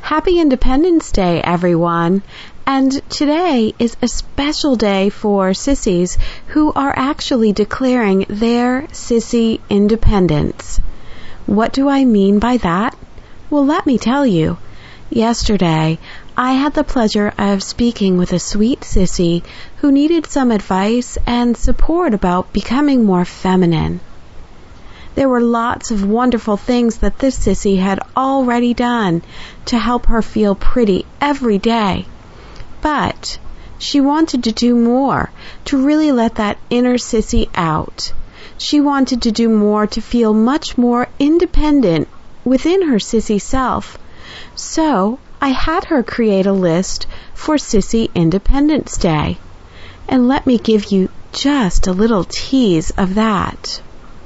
Happy Independence Day, everyone. And today is a special day for sissies who are actually declaring their sissy independence. What do I mean by that? Well, let me tell you. Yesterday, I had the pleasure of speaking with a sweet sissy who needed some advice and support about becoming more feminine. There were lots of wonderful things that this sissy had already done to help her feel pretty every day. But she wanted to do more, to really let that inner sissy out. She wanted to do more to feel much more independent within her sissy self. So I had her create a list for Sissy Independence Day. And let me give you just a little tease of that.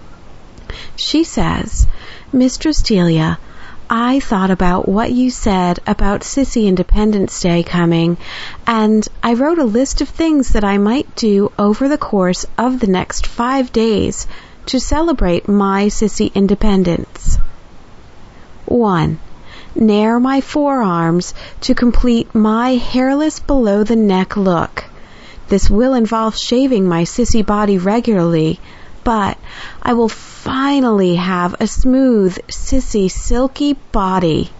She says, Mistress Delia, I thought about what you said about Sissy Independence Day coming, and I wrote a list of things that I might do over the course of the next 5 days to celebrate my sissy independence. 1. Nair my forearms to complete my hairless below the neck look. This will involve shaving my sissy body regularly, but I will finally have a smooth, sissy, silky body.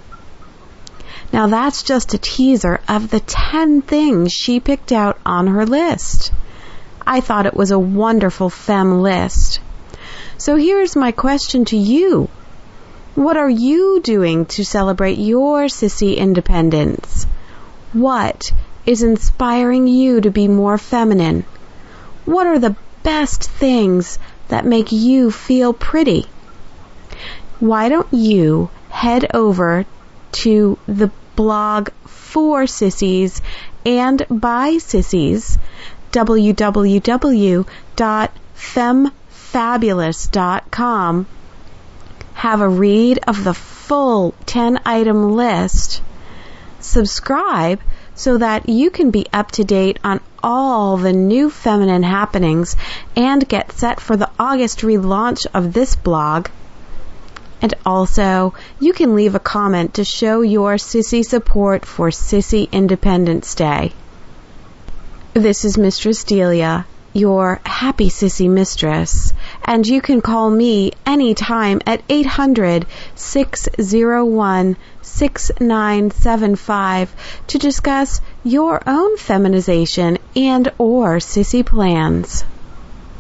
Now that's just a teaser of the 10 things she picked out on her list. I thought it was a wonderful femme list. So here's my question to you. What are you doing to celebrate your sissy independence? What is inspiring you to be more feminine? What are the best things that make you feel pretty? Why don't you head over to the blog for sissies and by sissies, www.femmefabulous.com. Have a read of the full 10-item list. Subscribe so that you can be up to date on all the new feminine happenings and get set for the August relaunch of this blog. And also, you can leave a comment to show your sissy support for Sissy Independence Day. This is Mistress Delia, your happy sissy mistress, and you can call me anytime at 800-601-6975 to discuss your own feminization and or sissy plans.